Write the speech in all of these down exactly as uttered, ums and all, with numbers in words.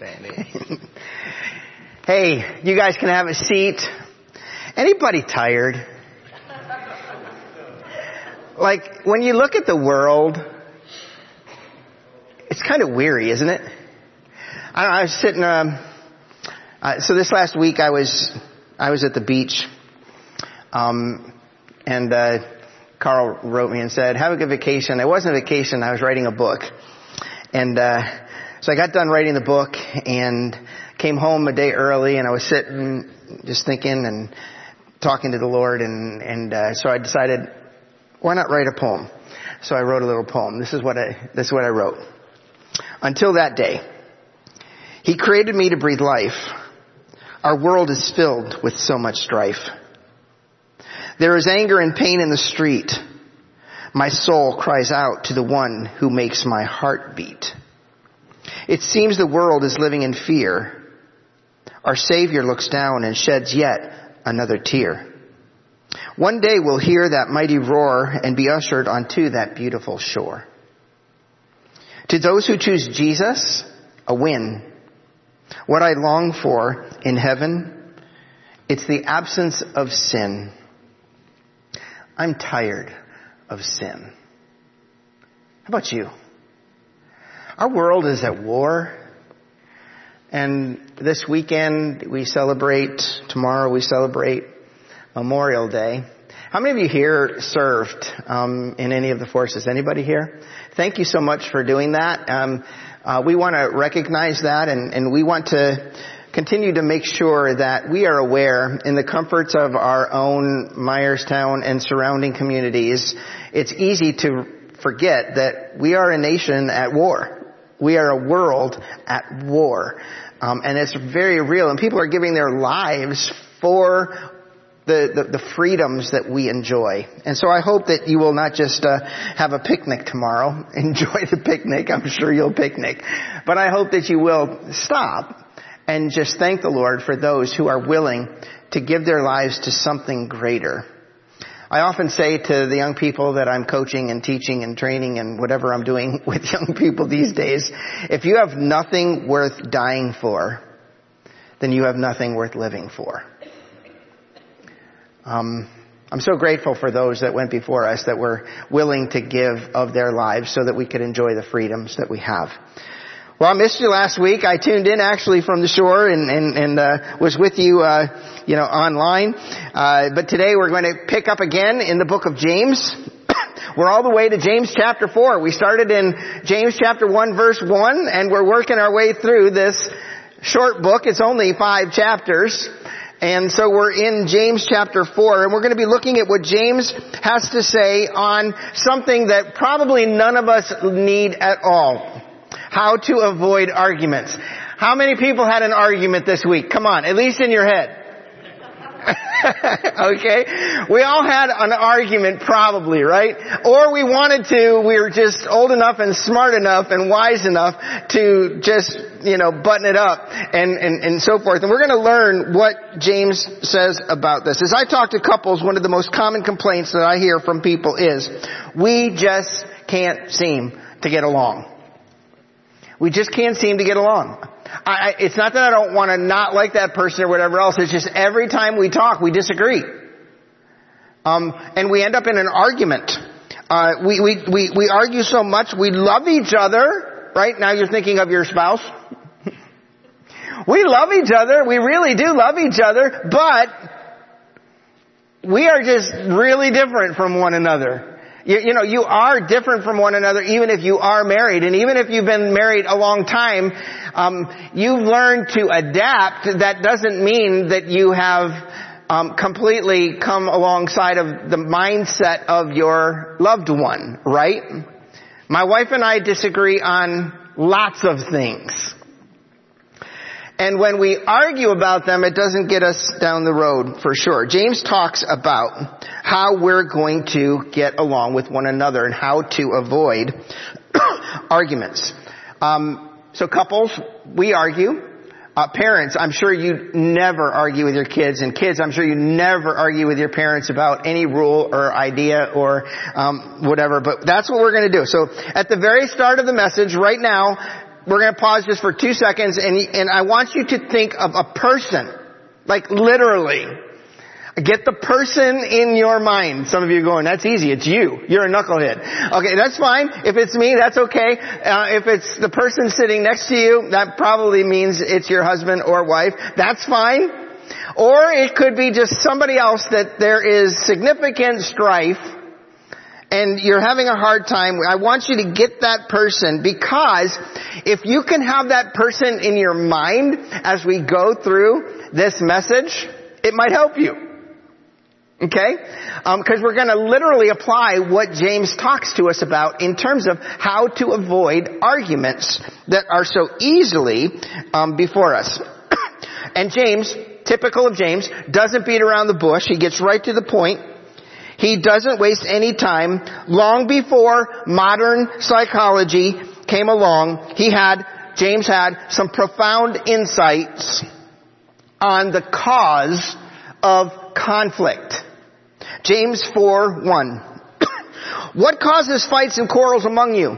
Sandy. Hey, you guys can have a seat. Anybody tired? Like, when you look at the world, it's kind of weary, isn't it? I, don't know, I was sitting, um, uh, so this last week I was, I was at the beach, um, and, uh, Carl wrote me and said, have a good vacation. It wasn't a vacation, I was writing a book. And, uh, so I got done writing the book and came home a day early, and I was sitting, just thinking and talking to the Lord, and, and, uh, so I decided, why not write a poem? So I wrote a little poem. This is what I, this is what I wrote. Until that day, He created me to breathe life. Our world is filled with so much strife. There is anger and pain in the street. My soul cries out to the one who makes my heart beat. It seems the world is living in fear. Our Savior looks down and sheds yet another tear. One day we'll hear that mighty roar and be ushered onto that beautiful shore. To those who choose Jesus, a win. What I long for in heaven, it's the absence of sin. I'm tired of sin. How about you? Our world is at war. And this weekend we celebrate, tomorrow we celebrate Memorial Day. How many of you here served um, in any of the forces? Anybody here? Thank you so much for doing that. Um, uh, we want to recognize that, and, and we want to continue to make sure that we are aware in the comforts of our own Myerstown and surrounding communities. It's easy to forget that we are a nation at war. We are a world at war. Um, and it's very real, and people are giving their lives for The, the, the freedoms that we enjoy. And so I hope that you will not just uh, have a picnic tomorrow. Enjoy the picnic. I'm sure you'll picnic. But I hope that you will stop and just thank the Lord for those who are willing to give their lives to something greater. I often say to the young people that I'm coaching and teaching and training and whatever I'm doing with young people these days, if you have nothing worth dying for, then you have nothing worth living for. Um, I'm so grateful for those that went before us that were willing to give of their lives so that we could enjoy the freedoms that we have. Well, I missed you last week. I tuned in actually from the shore and, and, and uh, was with you, uh, you know, online. Uh, but today we're going to pick up again in the book of James. We're all the way to James chapter four. We started in James chapter one verse one, and we're working our way through this short book. It's only five chapters. And so we're in James chapter four, and we're going to be looking at what James has to say on something that probably none of us need at all. How to avoid arguments. How many people had an argument this week? Come on, at least in your head. Okay? We all had an argument probably, right? Or we wanted to, we were just old enough and smart enough and wise enough to just, you know, button it up and, and, and so forth. And we're going to learn what James says about this. As I talk to couples, one of the most common complaints that I hear from people is, we just can't seem to get along. We just can't seem to get along. I, it's not that I don't want to not like that person or whatever else. It's just every time we talk, we disagree. Um, and we end up in an argument. Uh, we, we, we, we argue so much. We love each other. Right? Now you're thinking of your spouse. We love each other. We really do love each other. But we are just really different from one another. You, you know, you are different from one another even if you are married. And even if you've been married a long time, um, you've learned to adapt. That doesn't mean that you have um, completely come alongside of the mindset of your loved one, right? My wife and I disagree on lots of things. And when we argue about them, it doesn't get us down the road for sure. James talks about how we're going to get along with one another and how to avoid arguments. Um, so couples, we argue. Uh, parents, I'm sure you never argue with your kids. And kids, I'm sure you never argue with your parents about any rule or idea or um, whatever. But that's what we're going to do. So at the very start of the message right now, we're going to pause just for two seconds, and, and I want you to think of a person, like literally. Get the person in your mind. Some of you are going, that's easy, it's you. You're a knucklehead. Okay, that's fine. If it's me, that's okay. Uh, if it's the person sitting next to you, that probably means it's your husband or wife. That's fine. Or it could be just somebody else that there is significant strife and you're having a hard time. I want you to get that person, because if you can have that person in your mind as we go through this message, it might help you. Okay? Um, because we're going to literally apply what James talks to us about in terms of how to avoid arguments that are so easily um, before us. And James, typical of James, doesn't beat around the bush. He gets right to the point. He doesn't waste any time. Long before modern psychology came along, he had, James had some profound insights on the cause of conflict. James four one. What causes fights and quarrels among you?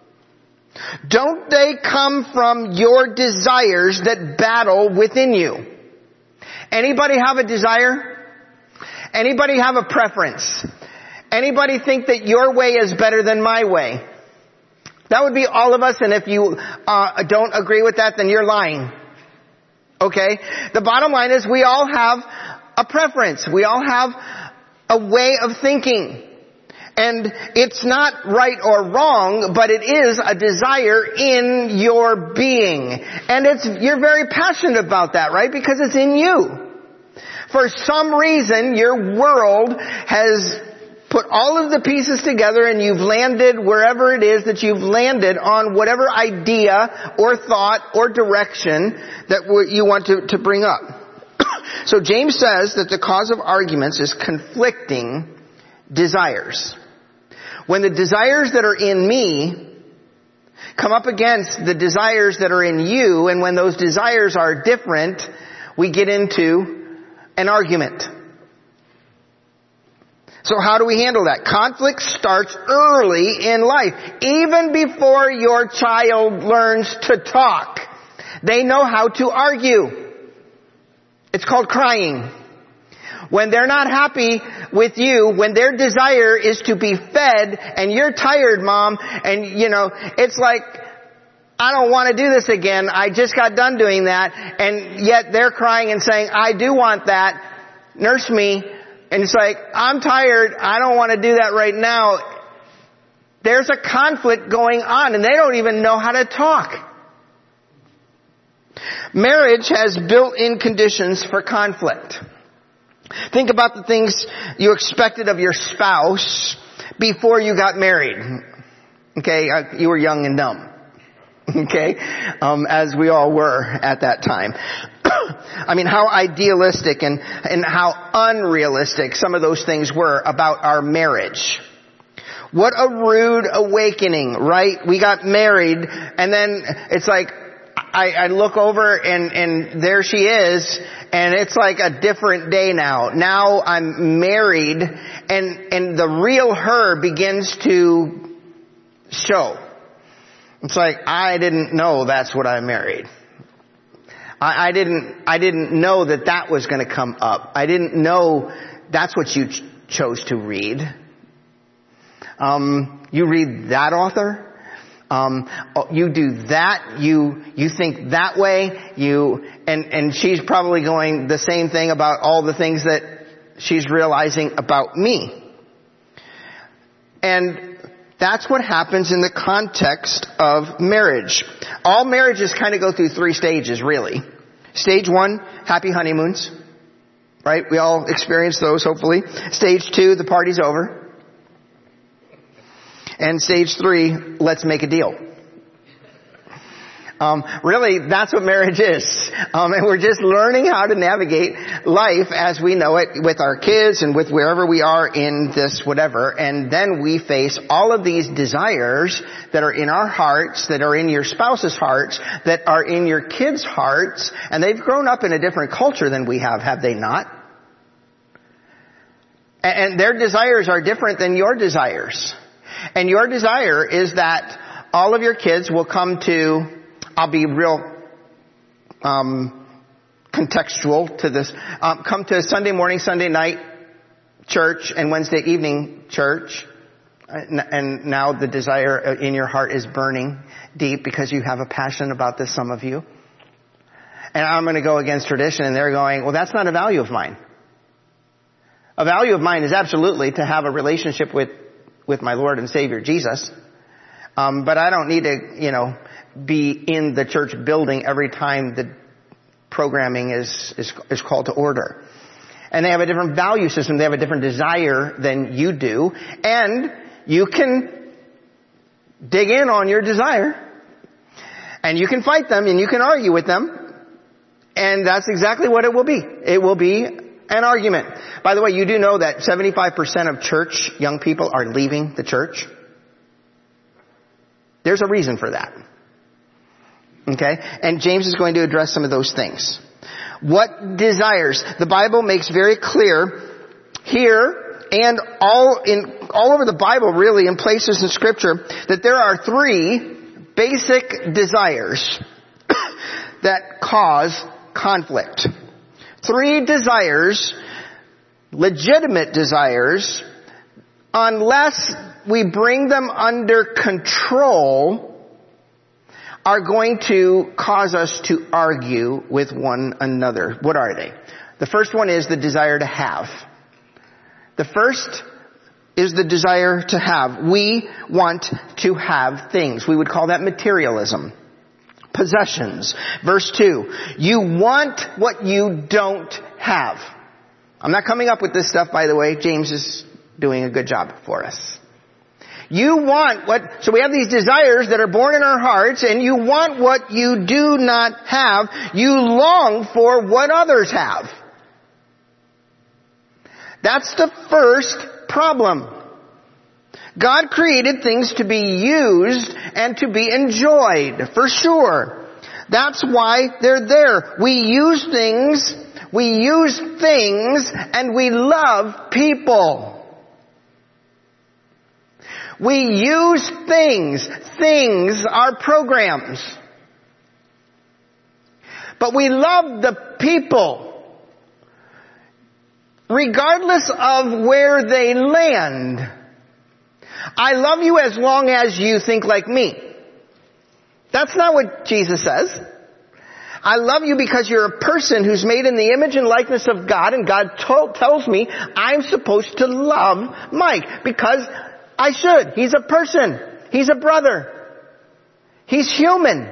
Don't they come from your desires that battle within you? Anybody have a desire? Anybody have a preference? Anybody think that your way is better than my way? That would be all of us, and if you uh, don't agree with that, then you're lying. Okay? The bottom line is we all have a preference. We all have a way of thinking. And it's not right or wrong, but it is a desire in your being. And it's, you're very passionate about that, right? Because it's in you. For some reason, your world has put all of the pieces together and you've landed wherever it is that you've landed on whatever idea or thought or direction that you want to, to bring up. So James says that the cause of arguments is conflicting desires. When the desires that are in me come up against the desires that are in you, and when those desires are different, we get into an argument. So how do we handle that? Conflict starts early in life. Even before your child learns to talk, they know how to argue. It's called crying. When they're not happy with you, when their desire is to be fed, and you're tired, Mom, and you know, it's like, I don't want to do this again. I just got done doing that. And yet they're crying and saying, I do want that. Nurse me. And it's like, I'm tired. I don't want to do that right now. There's a conflict going on, and they don't even know how to talk. Marriage has built-in conditions for conflict. Think about the things you expected of your spouse before you got married. Okay, you were young and dumb. Okay, um, as we all were at that time. I mean, how idealistic and, and how unrealistic some of those things were about our marriage. What a rude awakening, right? We got married, and then it's like, I, I look over and, and there she is, and it's like a different day now. Now I'm married, and, and the real her begins to show. It's like, I didn't know that's what I married. I, I didn't, I didn't know that that was going to come up. I didn't know that's what you ch- chose to read. Um, you read that author? Um, you do that, you, you think that way, you, and, and she's probably going the same thing about all the things that she's realizing about me. And that's what happens in the context of marriage. All marriages kind of go through three stages, really. Stage one, happy honeymoons. Right? We all experience those, hopefully. Stage two, the party's over. And stage three, let's make a deal. Um, really, that's what marriage is. Um, and we're just learning how to navigate life as we know it with our kids and with wherever we are in this whatever. And then we face all of these desires that are in our hearts, that are in your spouse's hearts, that are in your kids' hearts. And they've grown up in a different culture than we have, have they not? And their desires are different than your desires. And your desire is that all of your kids will come to I'll be real um, contextual to this. Um, come to Sunday morning, Sunday night church, and Wednesday evening church. And now the desire in your heart is burning deep because you have a passion about this, some of you. And I'm going to go against tradition, and they're going, well, that's not a value of mine. A value of mine is absolutely to have a relationship with, with my Lord and Savior Jesus. Um, but I don't need to, you know, be in the church building every time the programming is, is, is called to order. And they have a different value system. They have a different desire than you do. And you can dig in on your desire. And you can fight them and you can argue with them. And that's exactly what it will be. It will be an argument. By the way, you do know that seventy-five percent of church young people are leaving the church. There's a reason for that. Okay? And James is going to address some of those things. What desires? The Bible makes very clear here and all in all over the Bible, really, in places in Scripture, that there are three basic desires that cause conflict. Three desires, legitimate desires, unless we bring them under control, are going to cause us to argue with one another. What are they? The first one is the desire to have. The first is the desire to have. We want to have things. We would call that materialism. Possessions. Verse two. You want what you don't have. I'm not coming up with this stuff, by the way. James is doing a good job for us. You want what, so we have these desires that are born in our hearts, and you want what you do not have. You long for what others have. That's the first problem. God created things to be used and to be enjoyed, for sure. That's why they're there. We use things, we use things, and we love people. We use things. Things are programs. But we love the people, regardless of where they land. I love you as long as you think like me. That's not what Jesus says. I love you because you're a person who's made in the image and likeness of God, and God to- tells me I'm supposed to love Mike because I should. He's a person. He's a brother. He's human.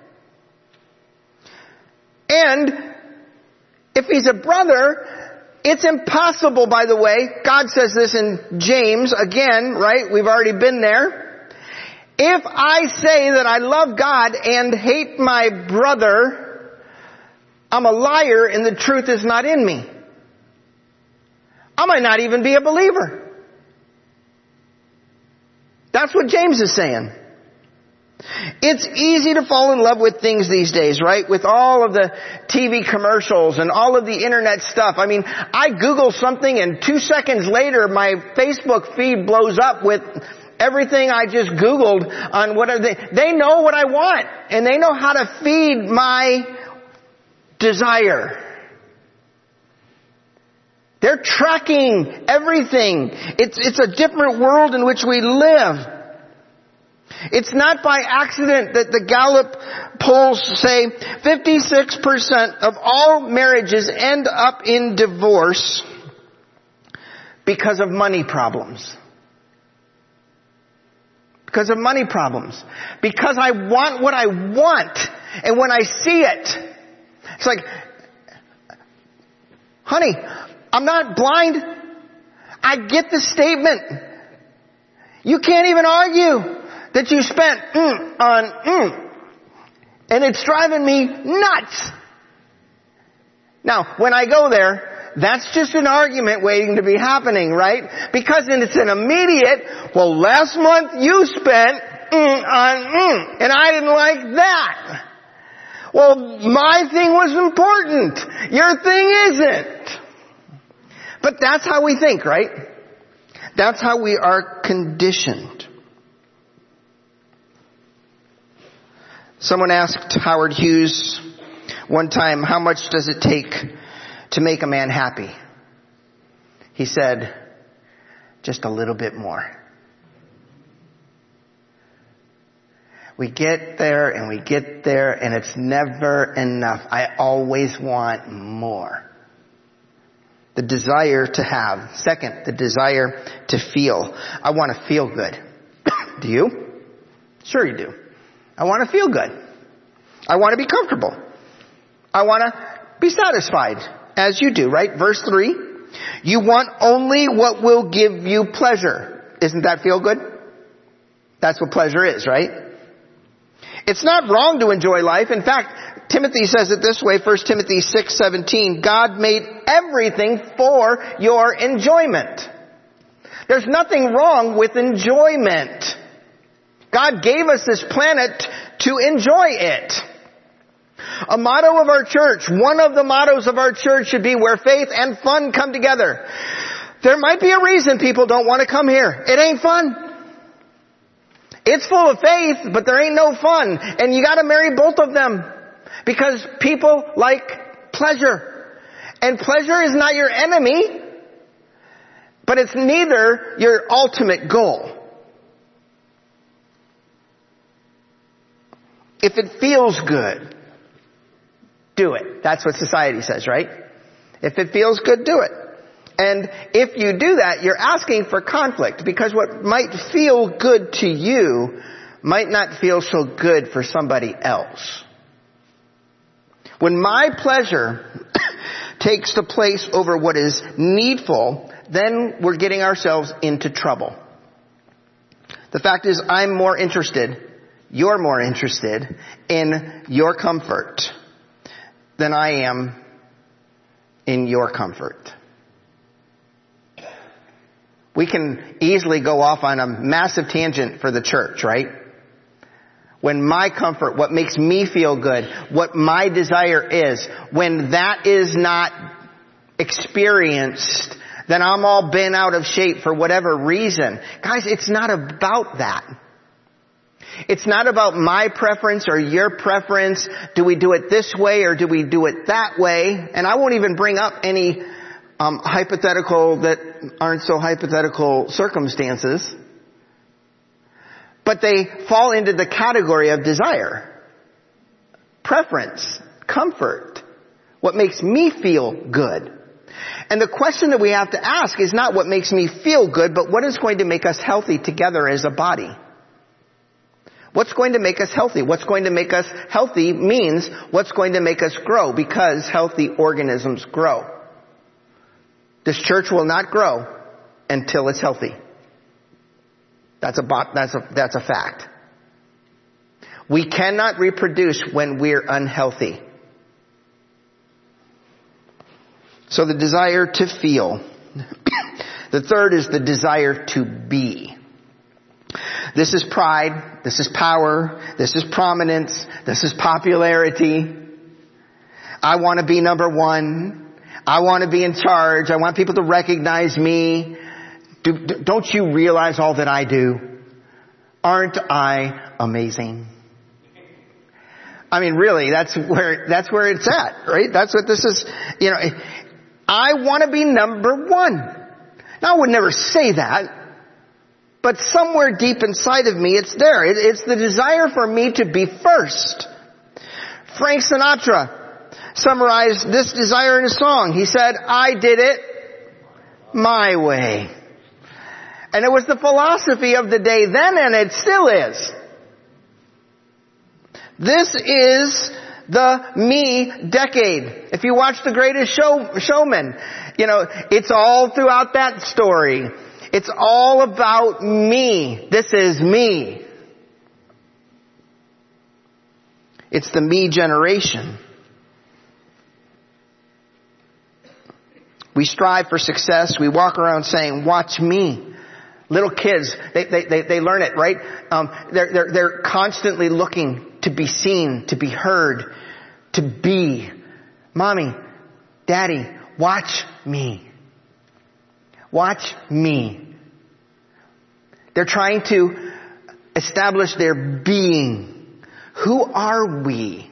And if he's a brother, it's impossible, by the way. God says this in James again, right? We've already been there. If I say that I love God and hate my brother, I'm a liar and the truth is not in me. I might not even be a believer. That's what James is saying. It's easy to fall in love with things these days, right? With all of the T V commercials and all of the internet stuff. I mean, I Google something and two seconds later my Facebook feed blows up with everything I just Googled on what are they. They know what I want and they know how to feed my desire. They're tracking everything. It's, it's a different world in which we live. It's not by accident that the Gallup polls say fifty-six percent of all marriages end up in divorce because of money problems. Because of money problems. Because I want what I want. And when I see it, it's like, honey, I'm not blind. I get the statement. You can't even argue that you spent mm on mm. And it's driving me nuts. Now, when I go there, that's just an argument waiting to be happening, right? Because then it's an immediate, well, last month you spent mm on mm, and I didn't like that. Well, my thing was important. Your thing isn't. But that's how we think, right? That's how we are conditioned. Someone asked Howard Hughes one time, how much does it take to make a man happy? He said, just a little bit more. We get there and we get there and it's never enough. I always want more. The desire to have. Second, the desire to feel. I want to feel good. Do you? Sure you do. I want to feel good. I want to be comfortable. I want to be satisfied, as you do, right? Verse three, you want only what will give you pleasure. Isn't that feel good? That's what pleasure is, right? It's not wrong to enjoy life. In fact, Timothy says it this way, First Timothy six seventeen, God made everything for your enjoyment. There's nothing wrong with enjoyment. God gave us this planet to enjoy it. A motto of our church, one of the mottos of our church should be where faith and fun come together. There might be a reason people don't want to come here. It ain't fun. It's full of faith, but there ain't no fun. And you gotta marry both of them. Because people like pleasure. And pleasure is not your enemy, but it's neither your ultimate goal. If it feels good, do it. That's what society says, right? If it feels good, do it. And if you do that, you're asking for conflict, because what might feel good to you might not feel so good for somebody else. When my pleasure takes the place over what is needful, then we're getting ourselves into trouble. The fact is, I'm more interested, you're more interested in your comfort than I am in your comfort. We can easily go off on a massive tangent for the church, right? When my comfort, what makes me feel good, what my desire is, when that is not experienced, then I'm all bent out of shape for whatever reason. Guys, it's not about that. It's not about my preference or your preference. Do we do it this way or do we do it that way? And I won't even bring up any um, hypothetical that aren't so hypothetical circumstances. But they fall into the category of desire, preference, comfort, what makes me feel good. And the question that we have to ask is not what makes me feel good, but what is going to make us healthy together as a body. What's going to make us healthy? What's going to make us healthy means what's going to make us grow, because healthy organisms grow. This church will not grow until it's healthy. That's a, that's a, that's a fact. We cannot reproduce when we're unhealthy. So the desire to feel. The third is the desire to be. This is pride. This is power. This is prominence. This is popularity. I want to be number one. I want to be in charge. I want people to recognize me. Do, don't you realize all that I do? Aren't I amazing? I mean, really, that's where, that's where it's at, right? That's what this is, you know, I want to be number one. Now, I would never say that, but somewhere deep inside of me, it's there. It, it's the desire for me to be first. Frank Sinatra summarized this desire in a song. He said, I did it my way. And it was the philosophy of the day then, and it still is. This is the me decade. If you watch The Greatest Show, Showman, you know, it's all throughout that story. It's all about me. This is me. It's the me generation. We strive for success. We walk around saying, watch me. Little kids, they, they, they, they learn it, right? Um, they're, they're, they're constantly looking to be seen, to be heard, to be. Mommy, Daddy, watch me. Watch me. They're trying to establish their being, Who are we?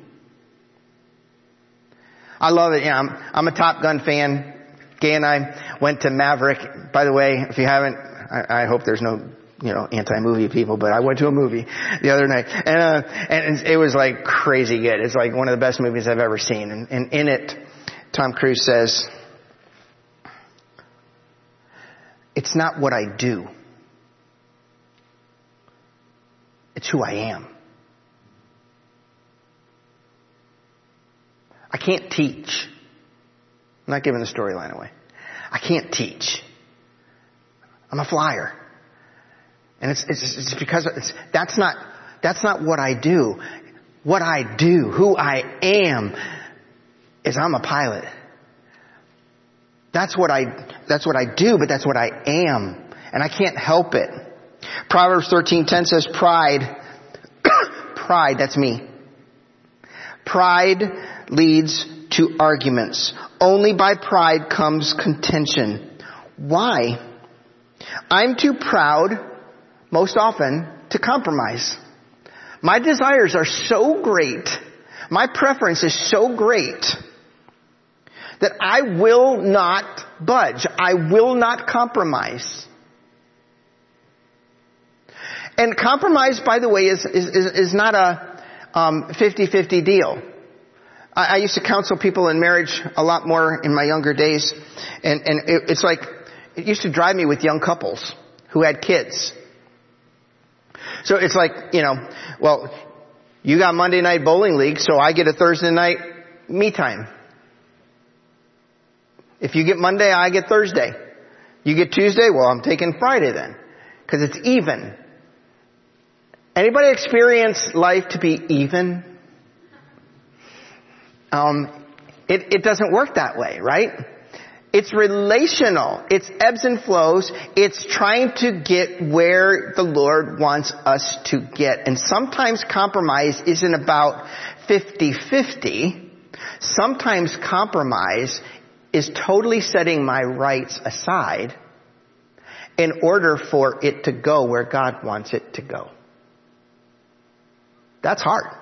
I love it. Yeah, I'm, I'm a Top Gun fan. Gay and I went to Maverick. By the way, if you haven't, I, I hope there's no, you know, anti-movie people, but I went to a movie the other night, and uh, and it was like crazy good. It's like one of the best movies I've ever seen. And, and in it, Tom Cruise says, "It's not what I do. It's who I am." I can't teach. I'm not giving the storyline away. I can't teach. I'm a flyer. And it's, it's, it's because it's, that's not, that's not what I do. What I do, who I am, is I'm a pilot. That's what I, that's what I do, but that's what I am. And I can't help it. Proverbs thirteen ten says pride, pride, that's me. Pride leads to arguments. Only by pride comes contention. Why? I'm too proud, most often, to compromise. My desires are so great, my preference is so great, that I will not budge. I will not compromise. And compromise, by the way, is, is, is not a um, fifty-fifty deal. I used to counsel people in marriage a lot more in my younger days. And, and it, it's like, it used to drive me with young couples who had kids. So it's like, you know, well, you got Monday night bowling league, so I get a Thursday night me time. If you get Monday, I get Thursday. You get Tuesday, well, I'm taking Friday then. Because it's even. Anybody experience life to be even? Um, it, it doesn't work that way, right? It's relational. It's ebbs and flows. It's trying to get where the Lord wants us to get. And sometimes compromise isn't about fifty-fifty. Sometimes compromise is totally setting my rights aside in order for it to go where God wants it to go. That's hard.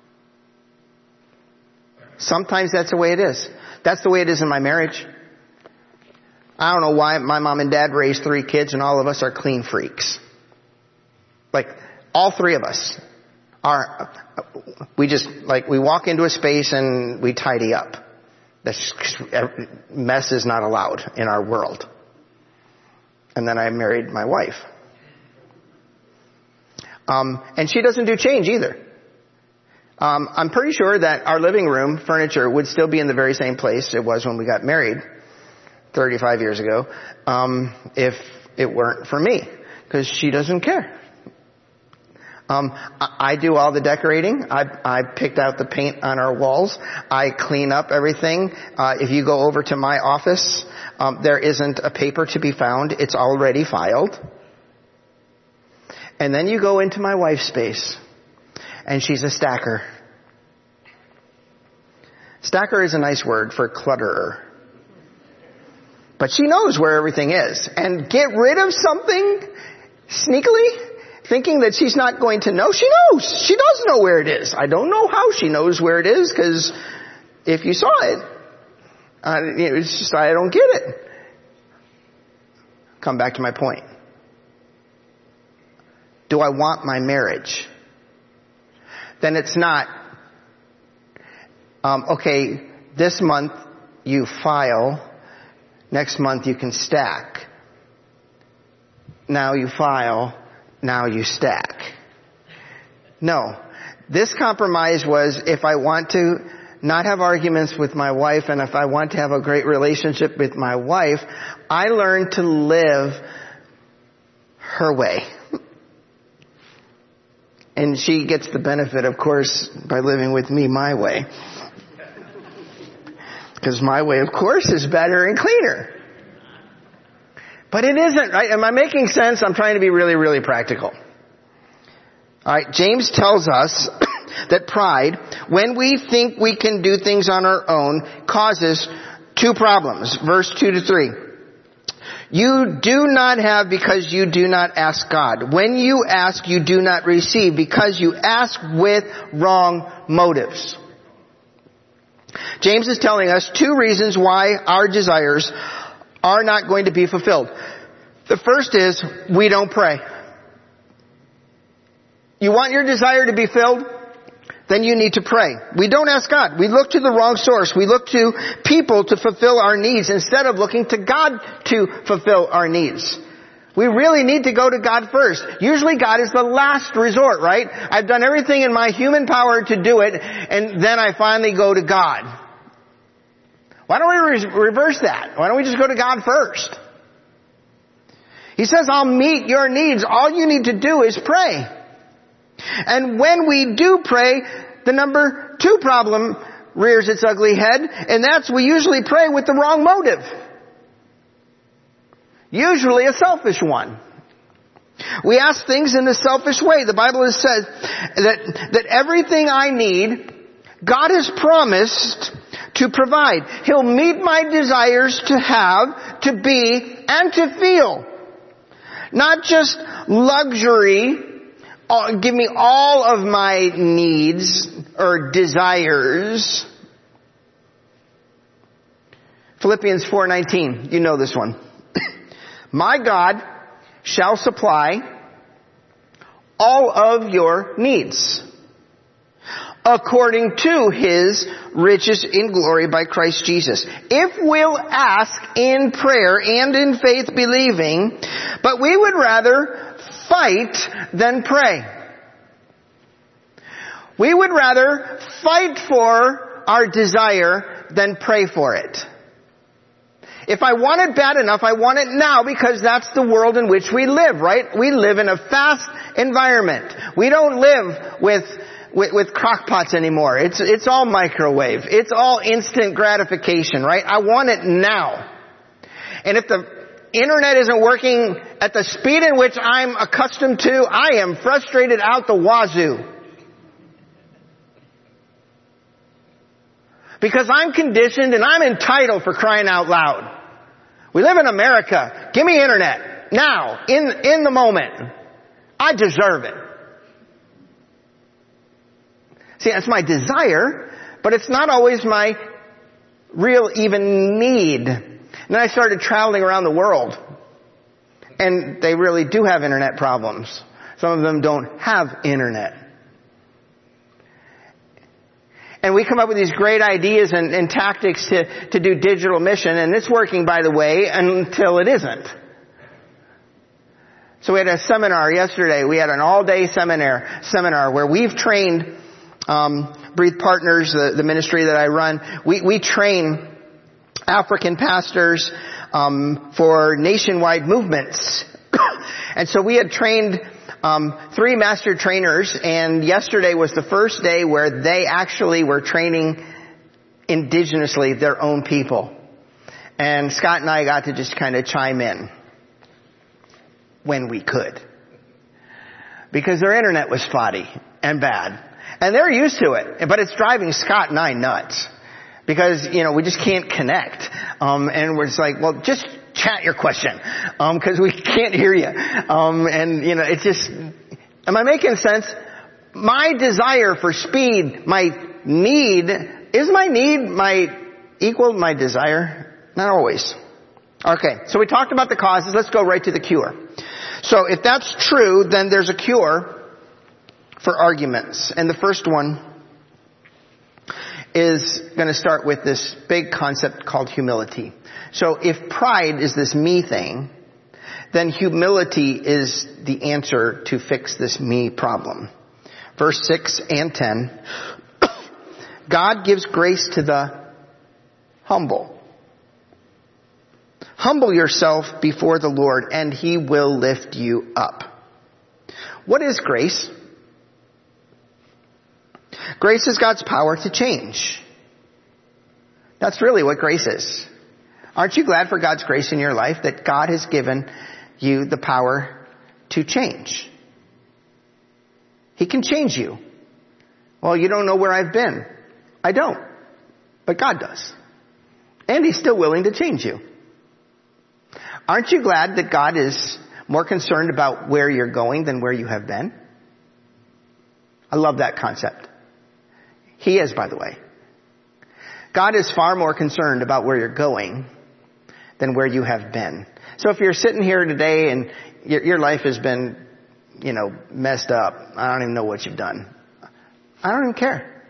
Sometimes that's the way it is. That's the way it is in my marriage. I don't know why my mom and dad raised three kids and all of us are clean freaks. Like, all three of us are, we just, like, we walk into a space and we tidy up. That's, mess is not allowed in our world. And then I married my wife. Um, and she doesn't do change either. Um, I'm pretty sure that our living room furniture would still be in the very same place it was when we got married thirty-five years ago, um, if it weren't for me, because she doesn't care. Um, I, I do all the decorating. I, I picked out the paint on our walls. I clean up everything. Uh, if you go over to my office, um, there isn't a paper to be found. It's already filed. And then you go into my wife's space. And she's a stacker. Stacker is a nice word for clutterer. But she knows where everything is. And get rid of something sneakily, thinking that she's not going to know. She knows. She does know where it is. I don't know how she knows where it is, because if you saw it, uh, it's just, I don't get it. Come back to my point. Do I want my marriage? Then it's not, um, okay, this month you file, next month you can stack. Now you file, now you stack. No. This compromise was, if I want to not have arguments with my wife, and if I want to have a great relationship with my wife, I learn to live her way. And she gets the benefit, of course, by living with me my way. Because my way, of course, is better and cleaner. But it isn't, right? Am I making sense? I'm trying to be really, really practical. Alright, James tells us that pride, when we think we can do things on our own, causes two problems. Verse two to three. You do not have because you do not ask God. When you ask, you do not receive because you ask with wrong motives. James is telling us two reasons why our desires are not going to be fulfilled. The first is we don't pray. You want your desire to be filled? Then you need to pray. We don't ask God. We look to the wrong source. We look to people to fulfill our needs instead of looking to God to fulfill our needs. We really need to go to God first. Usually God is the last resort, right? I've done everything in my human power to do it, and then I finally go to God. Why don't we re- reverse that? Why don't we just go to God first? He says, I'll meet your needs. All you need to do is pray. And when we do pray, the number two problem rears its ugly head, and that's we usually pray with the wrong motive. Usually a selfish one. We ask things in a selfish way. The Bible has said that, that everything I need, God has promised to provide. He'll meet my desires to have, to be, and to feel. Not just luxury, give me all of my needs or desires. Philippians four nineteen, you know this one. My God shall supply all of your needs according to His riches in glory by Christ Jesus. If we'll ask in prayer and in faith believing, but we would rather fight than pray. We would rather fight for our desire than pray for it. If I want it bad enough, I want it now because that's the world in which we live, right? We live in a fast environment. We don't live with with, with crock pots anymore. It's it's all microwave. It's all instant gratification, right? I want it now. And if the internet isn't working at the speed in which I'm accustomed to, I am frustrated out the wazoo. Because I'm conditioned and I'm entitled, for crying out loud. We live in America. Give me internet. Now. In, in the moment. I deserve it. See, that's my desire, but it's not always my real even need. And then I started traveling around the world. And they really do have internet problems. Some of them don't have internet. And we come up with these great ideas and, and tactics to, to do digital mission, and it's working, by the way, until it isn't. So we had a seminar yesterday. We had an all-day seminar seminar where we've trained um, Breathe Partners, the, the ministry that I run. We, we train African pastors um, for nationwide movements. And so we had trained Um, three master trainers, and yesterday was the first day where they actually were training indigenously their own people. And Scott and I got to just kind of chime in when we could. Because their internet was spotty and bad. And they're used to it, but it's driving Scott and I nuts. Because, you know, we just can't connect. Um, and we're just like, well, just chat your question, um, because we can't hear you. Um, and, you know, it's just, am I making sense? My desire for speed, my need, is my need my equal my desire? Not always. Okay, so we talked about the causes. Let's go right to the cure. So if that's true, then there's a cure for arguments. And the first one is going to start with this big concept called humility. So if pride is this me thing, then humility is the answer to fix this me problem. Verse six and ten. God gives grace to the humble. Humble yourself before the Lord, and He will lift you up. What is grace? Grace is God's power to change. That's really what grace is. Aren't you glad for God's grace in your life, that God has given you the power to change? He can change you. Well, you don't know where I've been. I don't. But God does. And He's still willing to change you. Aren't you glad that God is more concerned about where you're going than where you have been? I love that concept. He is, by the way. God is far more concerned about where you're going than where you have been. So if you're sitting here today and your, your life has been, you know, messed up, I don't even know what you've done. I don't even care.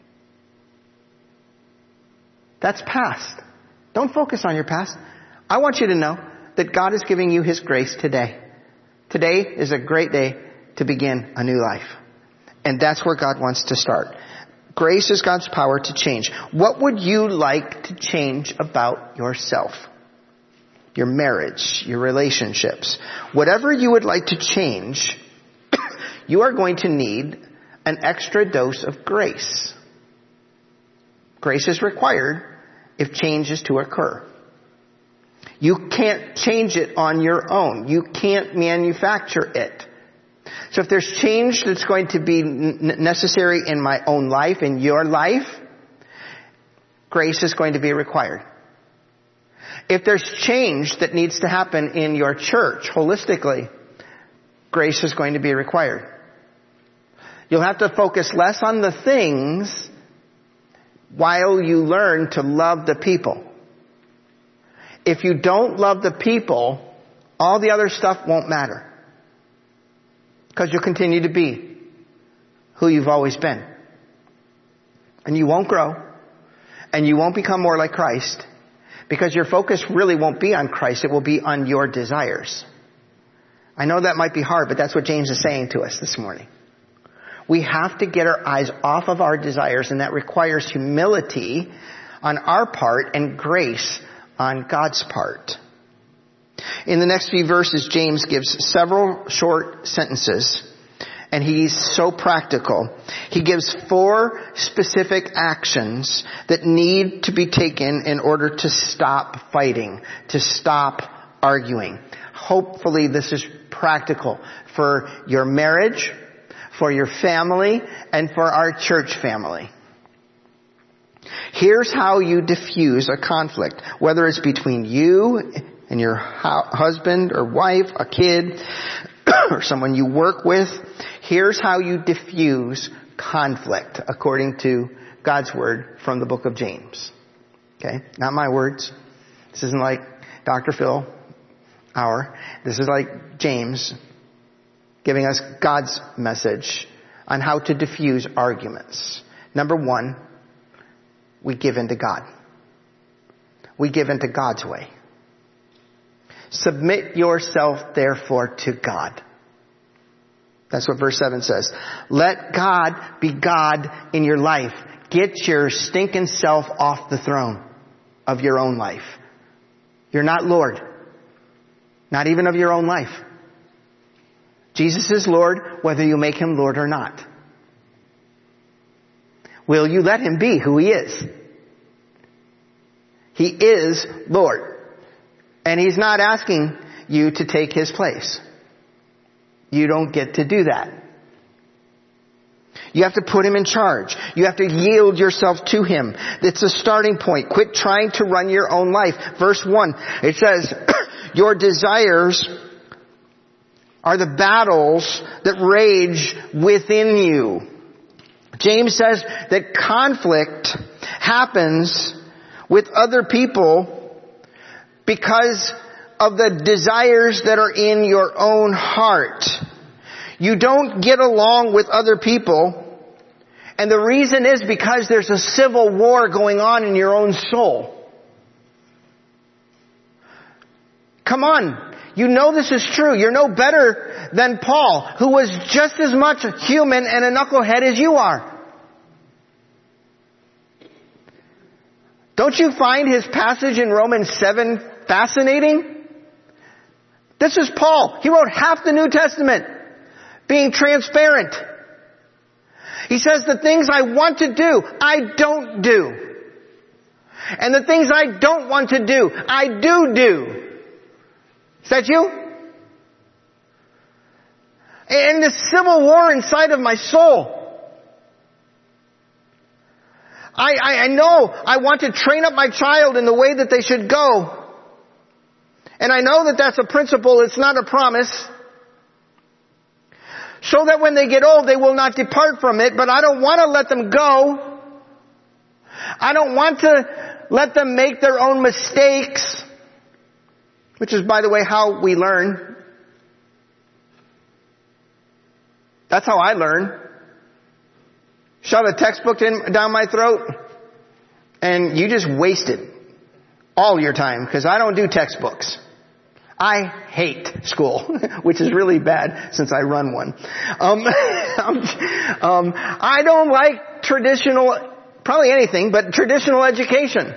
That's past. Don't focus on your past. I want you to know that God is giving you His grace today. Today is a great day to begin a new life. And that's where God wants to start. Grace is God's power to change. What would you like to change about yourself? Your marriage, your relationships. Whatever you would like to change, you are going to need an extra dose of grace. Grace is required if change is to occur. You can't change it on your own. You can't manufacture it. So if there's change that's going to be necessary in my own life, in your life, grace is going to be required. If there's change that needs to happen in your church holistically, grace is going to be required. You'll have to focus less on the things while you learn to love the people. If you don't love the people, all the other stuff won't matter. Because you'll continue to be who you've always been. And you won't grow. And you won't become more like Christ. Because your focus really won't be on Christ. It will be on your desires. I know that might be hard, but that's what James is saying to us this morning. We have to get our eyes off of our desires, and that requires humility on our part and grace on God's part. In the next few verses, James gives several short sentences, and he's so practical. He gives four specific actions that need to be taken in order to stop fighting, to stop arguing. Hopefully this is practical for your marriage, for your family, and for our church family. Here's how you diffuse a conflict, whether it's between you and your husband or wife, a kid, or someone you work with. Here's how you diffuse conflict according to God's word from the book of James. Okay? Not my words. This isn't like Doctor Phil Hour. This is like James giving us God's message on how to diffuse arguments. Number one, we give in to God. We give in to God's way. Submit yourself, therefore, to God. That's what verse seven says. Let God be God in your life. Get your stinking self off the throne of your own life. You're not Lord. Not even of your own life. Jesus is Lord whether you make Him Lord or not. Will you let Him be who He is? He is Lord. And He's not asking you to take His place. You don't get to do that. You have to put Him in charge. You have to yield yourself to Him. It's a starting point. Quit trying to run your own life. Verse one, it says, your desires are the battles that rage within you. James says that conflict happens with other people because of the desires that are in your own heart. You don't get along with other people, and the reason is because there's a civil war going on in your own soul. Come on. You know this is true. You're no better than Paul, who was just as much a human and a knucklehead as you are. Don't you find his passage in Romans seven fascinating? This is Paul. He wrote half the New Testament, being transparent. He says the things I want to do, I don't do. And the things I don't want to do, I do do. Is that you? And this civil war inside of my soul. I, I, I know I want to train up my child in the way that they should go. And I know that that's a principle. It's not a promise. So that when they get old, they will not depart from it. But I don't want to let them go. I don't want to let them make their own mistakes. Which is, by the way, how we learn. That's how I learn. Shove a textbook in, down my throat, and you just wasted all your time, because I don't do textbooks. I hate school, which is really bad since I run one. Um, um, I don't like traditional, probably anything, but traditional education.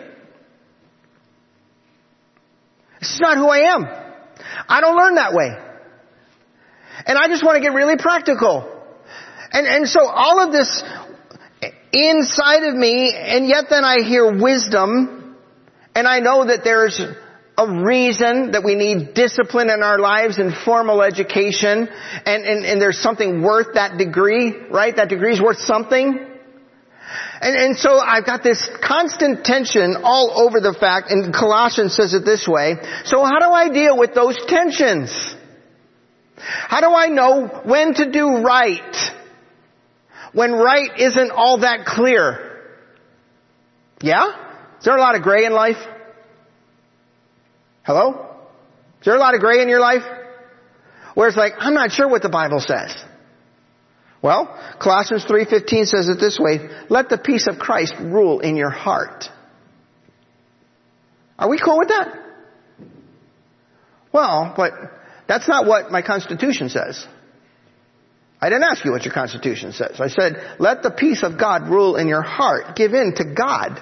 This is not who I am. I don't learn that way. And I just want to get really practical. And, and so all of this inside of me, and yet then I hear wisdom, and I know that there's a reason that we need discipline in our lives and formal education, and, and, and there's something worth that degree, right? That degree is worth something. And, and so I've got this constant tension all over the fact, and Colossians says it this way. So how do I deal with those tensions? How do I know when to do right when right isn't all that clear? Yeah? Is there a lot of gray in life? Hello? Is there a lot of gray in your life? Where it's like, I'm not sure what the Bible says. Well, Colossians three fifteen says it this way. Let the peace of Christ rule in your heart. Are we cool with that? Well, but that's not what my Constitution says. I didn't ask you what your Constitution says. I said, let the peace of God rule in your heart. Give in to God.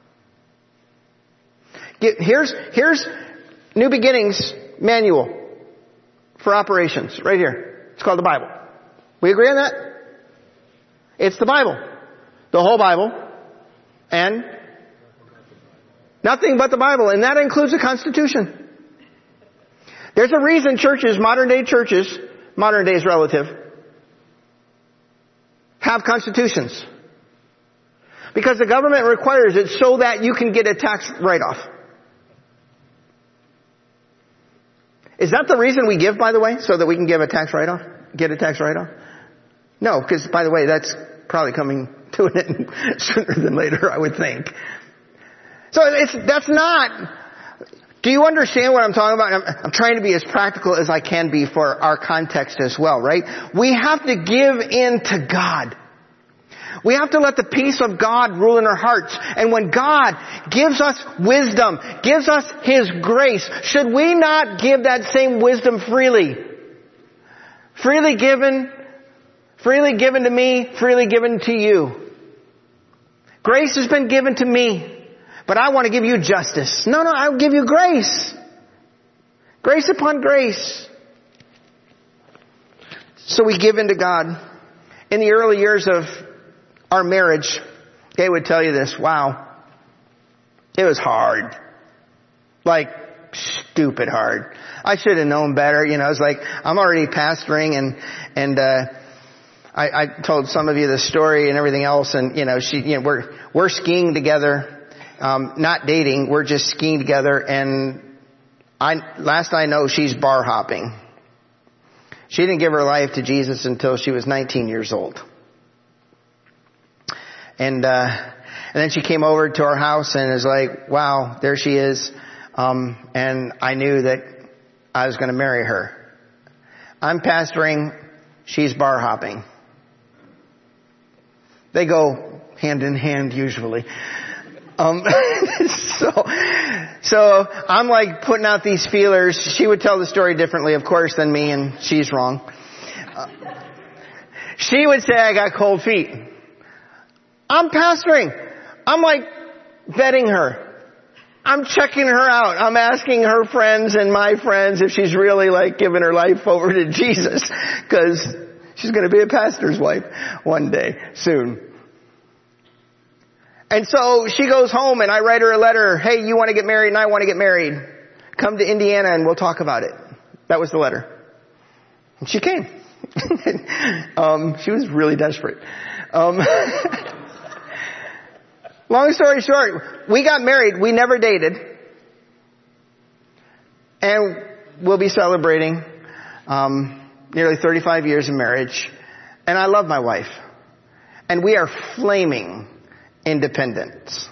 Here's, here's New Beginnings manual for operations. Right here. It's called the Bible. We agree on that? It's the Bible. The whole Bible. And nothing but the Bible. And that includes the Constitution. There's a reason churches, modern day churches, modern day is relative, have constitutions. Because the government requires it so that you can get a tax write-off. Is that the reason we give, by the way? So that we can give a tax write-off? Get a tax write-off? No, because, by the way, that's probably coming to an end sooner than later, I would think. So it's, that's not... Do you understand what I'm talking about? I'm, I'm trying to be as practical as I can be for our context as well, right? We have to give in to God. We have to let the peace of God rule in our hearts. And when God gives us wisdom, gives us His grace, should we not give that same wisdom freely? Freely given, freely given to me, freely given to you. Grace has been given to me. But I want to give you justice. No, no, I'll give you grace. Grace upon grace. So we give into God. In the early years of our marriage, they would tell you this. Wow. It was hard. Like, stupid hard. I should have known better. You know, it's like, I'm already pastoring and, and, uh, I, I told some of you the story and everything else. And, you know, she, you know, we're, we're skiing together. Um, not dating, we're just skiing together, and I, last I know, she's bar hopping. She didn't give her life to Jesus until she was nineteen years old. And, uh, and then she came over to our house and was like, wow, there she is. Um, and I knew that I was going to marry her. I'm pastoring, she's bar hopping. They go hand in hand usually. Um, so, so I'm like putting out these feelers. She would tell the story differently, of course, than me, and she's wrong. Uh, she would say I got cold feet. I'm pastoring. I'm like vetting her. I'm checking her out. I'm asking her friends and my friends if she's really like giving her life over to Jesus, because she's going to be a pastor's wife one day soon. And so she goes home and I write her a letter. Hey, you want to get married and I want to get married. Come to Indiana and we'll talk about it. That was the letter. And she came. um, she was really desperate. Um, long story short, we got married. We never dated. And we'll be celebrating um, nearly thirty-five years of marriage. And I love my wife. And we are flaming independents.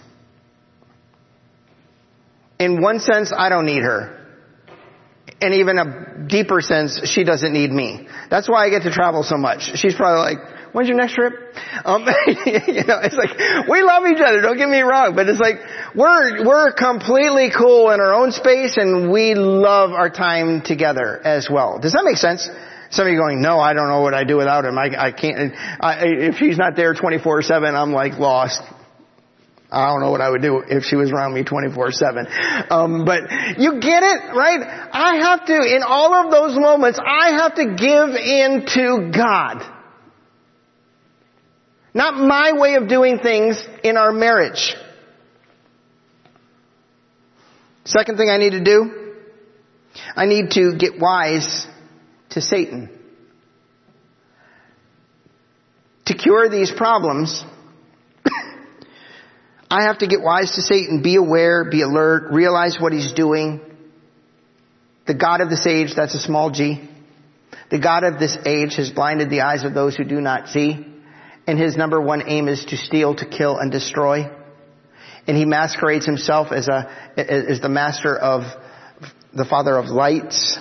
In one sense, I don't need her. And even a deeper sense, she doesn't need me. That's why I get to travel so much. She's probably like, when's your next trip? Um, you know, it's like, we love each other, don't get me wrong, but it's like, we're, we're completely cool in our own space and we love our time together as well. Does that make sense? Some of you going, no, I don't know what I do without him. I, I can't, I, if he's not there twenty-four seven, I'm like lost. I don't know what I would do if she was around me twenty-four seven. Um, but you get it, right? I have to, in all of those moments, I have to give in to God. Not my way of doing things in our marriage. Second thing I need to do, I need to get wise to Satan. To cure these problems, I have to get wise to Satan, be aware, be alert, realize what he's doing. The God of this age, that's a small g. The God of this age has blinded the eyes of those who do not see. And his number one aim is to steal, to kill, and destroy. And he masquerades himself as a as the master of the father of lights.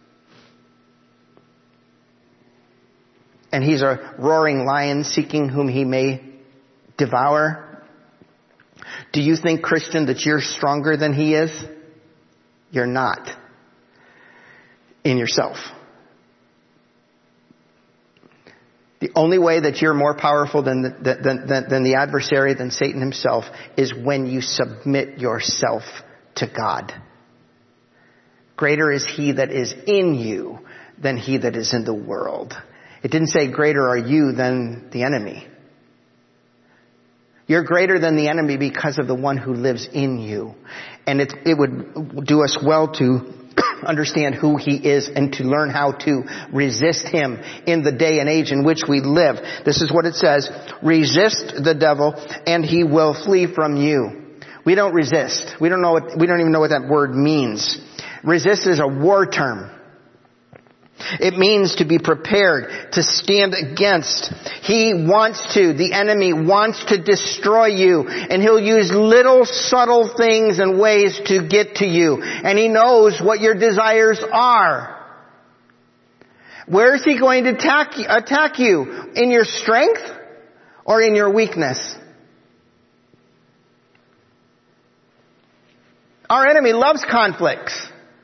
And he's a roaring lion seeking whom he may devour. Do you think, Christian, that you're stronger than he is? You're not. In yourself. The only way that you're more powerful than the, than, than, than the adversary, than Satan himself, is when you submit yourself to God. Greater is he that is in you than he that is in the world. It didn't say greater are you than the enemy. You're greater than the enemy because of the one who lives in you. And it, it would do us well to understand who he is and to learn how to resist him in the day and age in which we live. This is what it says. Resist the devil and he will flee from you. We don't resist. We don't know what, we don't even know what that word means. Resist is a war term. It means to be prepared, to stand against. He wants to, the enemy wants to destroy you. And he'll use little subtle things and ways to get to you. And he knows what your desires are. Where is he going to attack, attack you? In your strength or in your weakness? Our enemy loves conflicts.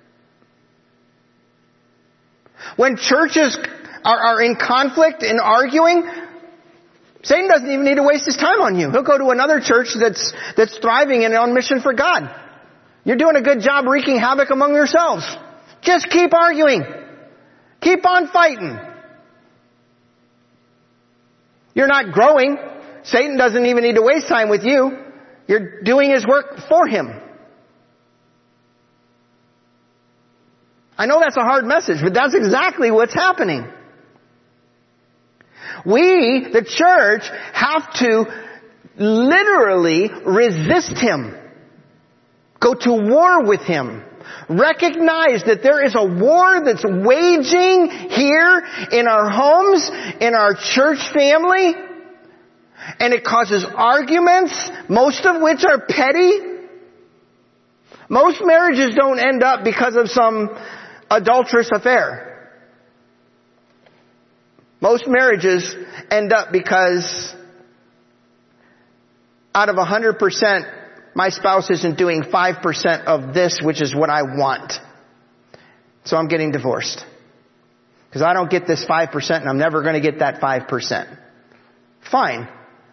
When churches are, are in conflict and arguing, Satan doesn't even need to waste his time on you. He'll go to another church that's that's thriving and on mission for God. You're doing a good job wreaking havoc among yourselves. Just keep arguing. Keep on fighting. You're not growing. Satan doesn't even need to waste time with you. You're doing his work for him. I know that's a hard message, but that's exactly what's happening. We, the church, have to literally resist him. Go to war with him. Recognize that there is a war that's waging here in our homes, in our church family, and it causes arguments, most of which are petty. Most marriages don't end up because of some adulterous affair. Most marriages end up because out of one hundred percent, my spouse isn't doing five percent of this, which is what I want. So I'm getting divorced. Because I don't get this five percent and I'm never going to get that five percent. Fine.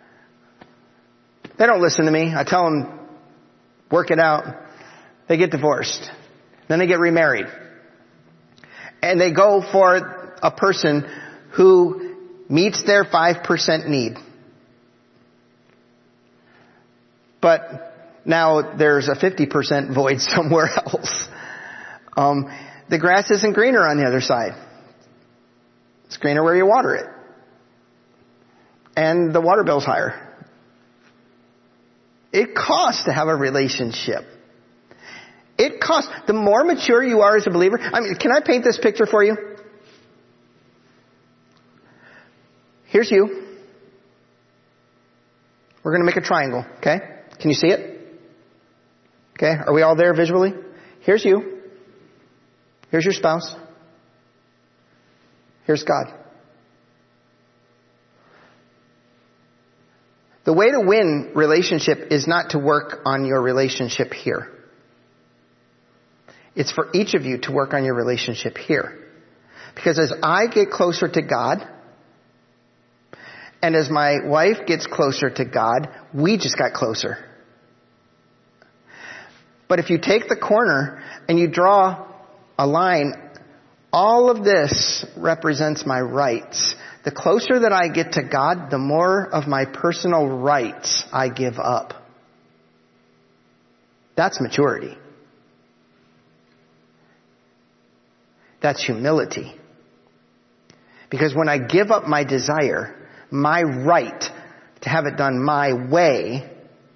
They don't listen to me. I tell them, work it out. They get divorced. Then they get remarried. And they go for a person who meets their five percent need. But now there's a fifty percent void somewhere else. Um, the grass isn't greener on the other side. It's greener where you water it. And the water bill's higher. It costs to have a relationship. It costs. The more mature you are as a believer, I mean, can I paint this picture for you? Here's you. We're going to make a triangle, okay? Can you see it? Okay, are we all there visually? Here's you. Here's your spouse. Here's God. The way to win relationship is not to work on your relationship here. It's for each of you to work on your relationship here. Because as I get closer to God, and as my wife gets closer to God, we just got closer. But if you take the corner and you draw a line, all of this represents my rights. The closer that I get to God, the more of my personal rights I give up. That's maturity. That's humility. Because when I give up my desire, my right to have it done my way,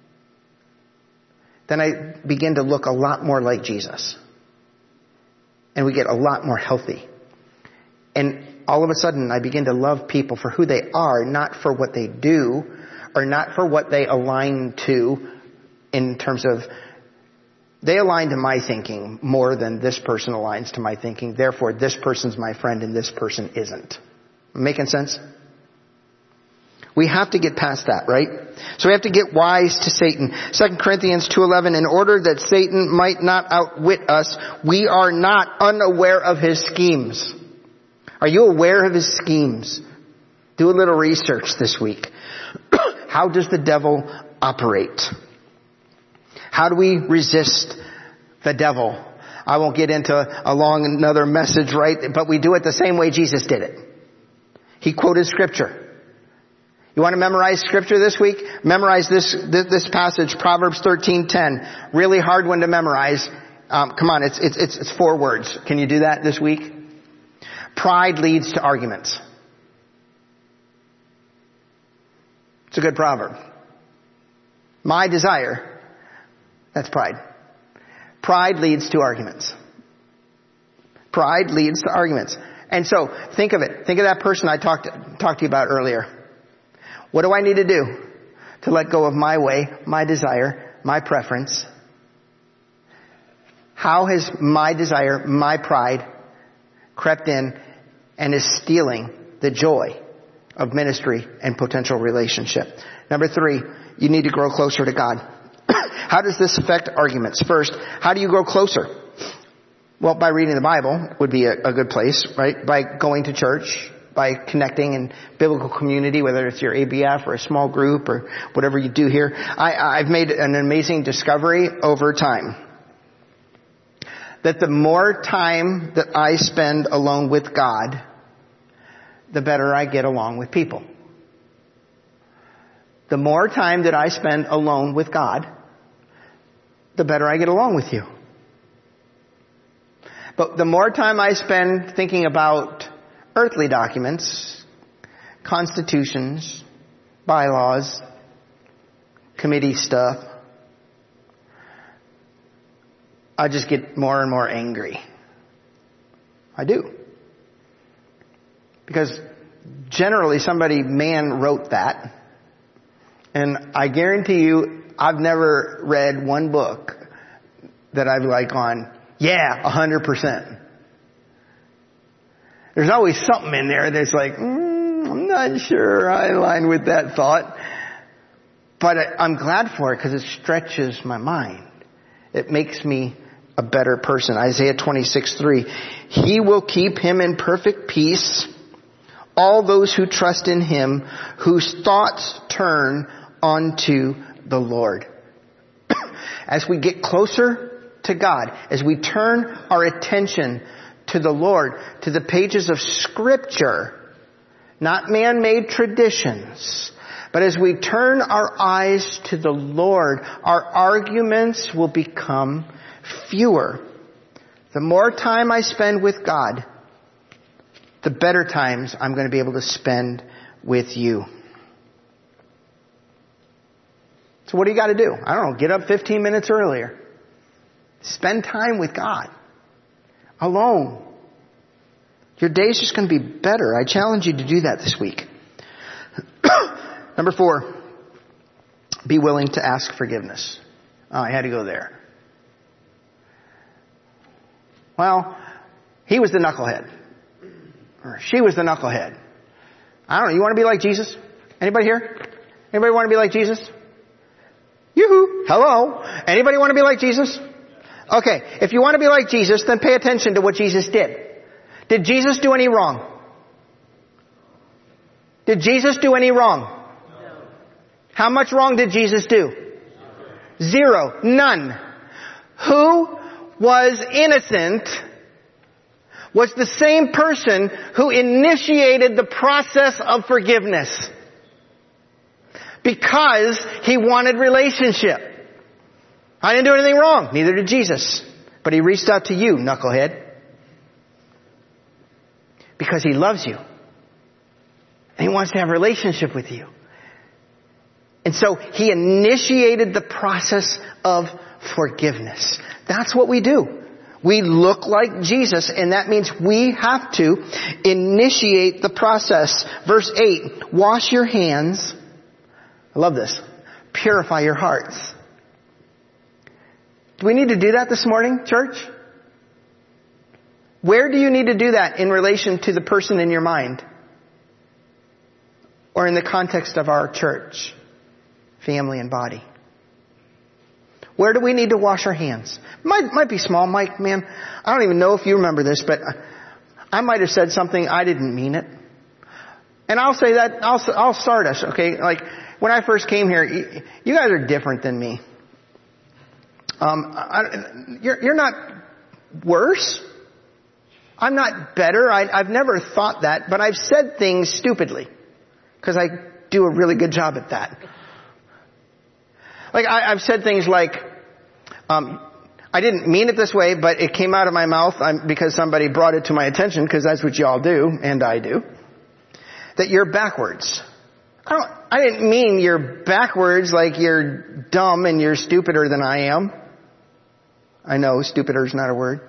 then I begin to look a lot more like Jesus. And we get a lot more healthy. And all of a sudden I begin to love people for who they are, not for what they do, or not for what they align to in terms of, they align to my thinking more than this person aligns to my thinking. Therefore, this person's my friend and this person isn't. Making sense? We have to get past that, right? So we have to get wise to Satan. Second Corinthians two eleven, in order that Satan might not outwit us, we are not unaware of his schemes. Are you aware of his schemes? Do a little research this week. How does the devil operate? How do we resist the devil? I won't get into a long another message, right? But we do it the same way Jesus did it. He quoted scripture. You want to memorize scripture this week? Memorize this this passage, Proverbs thirteen ten. Really hard one to memorize. Um, come on, it's it's it's it's four words. Can you do that this week? Pride leads to arguments. It's a good proverb. My desire, that's pride. Pride leads to arguments. Pride leads to arguments. And so, think of it. Think of that person I talked talked to you about earlier. What do I need to do to let go of my way, my desire, my preference? How has my desire, my pride crept in and is stealing the joy of ministry and potential relationship? Number three, you need to grow closer to God. How does this affect arguments? First, how do you grow closer? Well, by reading the Bible would be a, a good place, right? By going to church, by connecting in biblical community, whether it's your A B F or a small group or whatever you do here. I, I've made an amazing discovery over time. That the more time that I spend alone with God, the better I get along with people. The more time that I spend alone with God, the better I get along with you. But the more time I spend thinking about earthly documents, constitutions, bylaws, committee stuff, I just get more and more angry. I do. Because generally somebody, man, wrote that. And I guarantee you, I've never read one book that I've like gone, yeah, a hundred percent. There's always something in there that's like, mm, I'm not sure I align with that thought. But I, I'm glad for it because it stretches my mind. It makes me a better person. Isaiah twenty-six three. He will keep him in perfect peace, all those who trust in him, whose thoughts turn unto the Lord. As we get closer to God, as we turn our attention to the Lord, to the pages of Scripture, not man-made traditions, but as we turn our eyes to the Lord, our arguments will become fewer. The more time I spend with God, the better times I'm going to be able to spend with you. So what do you got to do? I don't know, get up fifteen minutes earlier. Spend time with God. Alone. Your day's just going to be better. I challenge you to do that this week. Number four, be willing to ask forgiveness. Oh, I had to go there. Well, he was the knucklehead. Or she was the knucklehead. I don't know. You want to be like Jesus? Anybody here? Anybody want to be like Jesus? Yoo-hoo. Hello. Anybody want to be like Jesus? Okay. If you want to be like Jesus, then pay attention to what Jesus did. Did Jesus do any wrong? Did Jesus do any wrong? No. How much wrong did Jesus do? Zero. None. Who was innocent was the same person who initiated the process of forgiveness. Because he wanted relationship. I didn't do anything wrong. Neither did Jesus. But he reached out to you, knucklehead. Because he loves you. And he wants to have a relationship with you. And so he initiated the process of forgiveness. That's what we do. We look like Jesus, and that means we have to initiate the process. Verse eight, wash your hands. I love this. Purify your hearts. Do we need to do that this morning, church? Where do you need to do that in relation to the person in your mind? Or in the context of our church, family, and body? Where do we need to wash our hands? Might, might be small. Mike, man, I don't even know if you remember this, but I might have said something, I didn't mean it. And I'll say that, I'll, I'll start us, okay? Like, when I first came here, you, you guys are different than me. Um, I, you're, you're not worse. I'm not better. I, I've never thought that, but I've said things stupidly. Because I do a really good job at that. Like, I, I've said things like, um, I didn't mean it this way, but it came out of my mouth I'm, because somebody brought it to my attention, because that's what y'all do, and I do. That you're backwards. I don't, I didn't mean you're backwards like you're dumb and you're stupider than I am. I know, stupider is not a word.